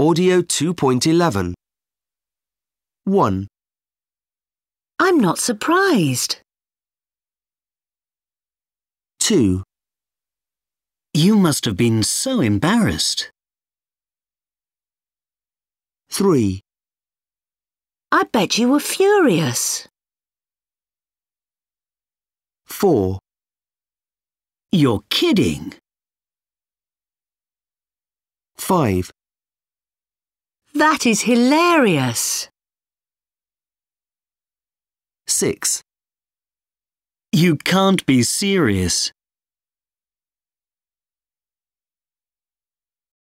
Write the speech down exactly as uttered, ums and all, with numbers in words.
Audio two point eleven. one. I'm not surprised. two. You must have been so embarrassed. three. I bet you were furious. four. You're kidding. five. That is hilarious. six. You can't be serious.